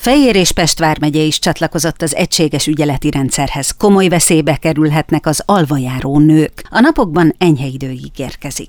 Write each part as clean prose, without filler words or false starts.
Fejér és Pest vármegye is csatlakozott az egységes ügyeleti rendszerhez. Komoly veszélybe kerülhetnek az alvajáró nők. A napokban enyhe idő ígérkezik.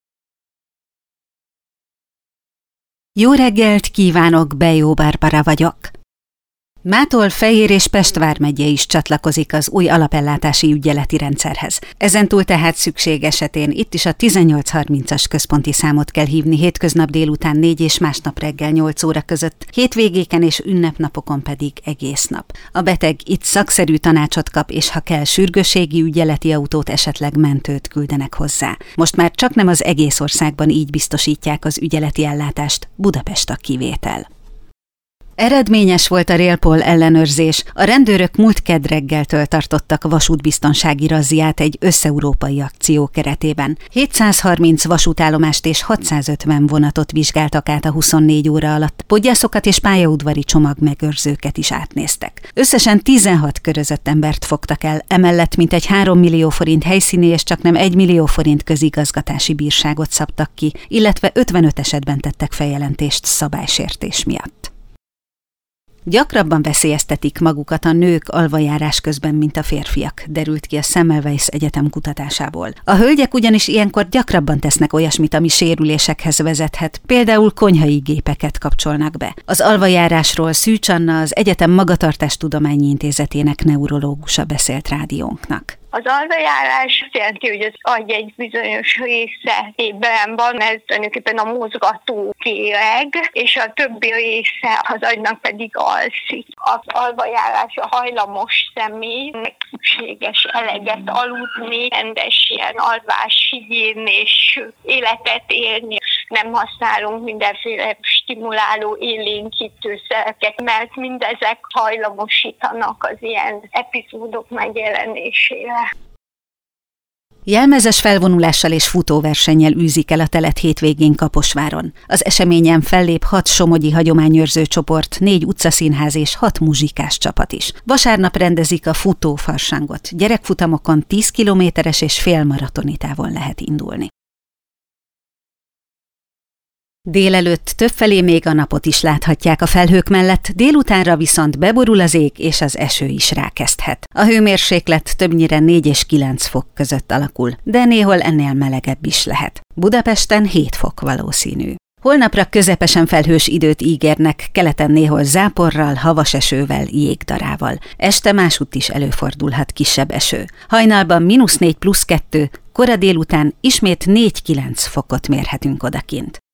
Jó reggelt kívánok, Bejó Barbara vagyok. Mától Fejér és Pest vármegye is csatlakozik az új alapellátási ügyeleti rendszerhez. Ezentúl tehát szükség esetén itt is a 1830-as központi számot kell hívni hétköznap délután 4 és másnap reggel 8 óra között, hétvégéken és ünnepnapokon pedig egész nap. A beteg itt szakszerű tanácsot kap, és ha kell, sürgősségi ügyeleti autót, esetleg mentőt küldenek hozzá. Most már csaknem az egész országban így biztosítják az ügyeleti ellátást, Budapest a kivétel. Eredményes volt a Railpol ellenőrzés. A rendőrök múlt kedd reggeltől tartottak vasútbiztonsági razziát egy összeurópai akció keretében. 730 vasútállomást és 650 vonatot vizsgáltak át a 24 óra alatt. Podgyászokat és pályaudvari csomagmegőrzőket is átnéztek. Összesen 16 körözött embert fogtak el, emellett mintegy 3 millió forint helyszíni és csaknem 1 millió forint közigazgatási bírságot szabtak ki, illetve 55 esetben tettek feljelentést szabálysértés miatt. Gyakrabban veszélyeztetik magukat a nők alvajárás közben, mint a férfiak, derült ki a Semmelweis Egyetem kutatásából. A hölgyek ugyanis ilyenkor gyakrabban tesznek olyasmit, ami sérülésekhez vezethet, például konyhai gépeket kapcsolnak be. Az alvajárásról Szűcs Anna, az Egyetem Magatartástudományi Intézetének neurológusa beszélt rádiónknak. Az alvajárás azt jelenti, hogy az agy egy bizonyos része ébben van, ez tulajdonképpen a mozgató kéreg, és a többi része az agynak pedig alszik. Az alvajárásra hajlamos személy szükséges eleget aludni, rendes ilyen alváshigiénés életet élni. Nem használunk mindenféle stimuláló élénkítőszereket, mert mindezek hajlamosítanak az ilyen epizódok megjelenésére. Jelmezes felvonulással és futóversennyel űzik el a telet hétvégén Kaposváron. Az eseményen fellép 6 somogyi hagyományőrző csoport, 4 utcaszínház és 6 muzsikás csapat is. Vasárnap rendezik a futófarsangot. Gyerekfutamokon 10 kilométeres és félmaratoni távon lehet indulni. Délelőtt többfelé még a napot is láthatják a felhők mellett, délutánra viszont beborul az ég, és az eső is rákezdhet. A hőmérséklet többnyire 4 és 9 fok között alakul, de néhol ennél melegebb is lehet. Budapesten 7 fok valószínű. Holnapra közepesen felhős időt ígérnek, keleten néhol záporral, havas esővel, jégdarával. Este másutt is előfordulhat kisebb eső. Hajnalban -4 + 2, kora délután ismét 4-9 fokot mérhetünk odakint.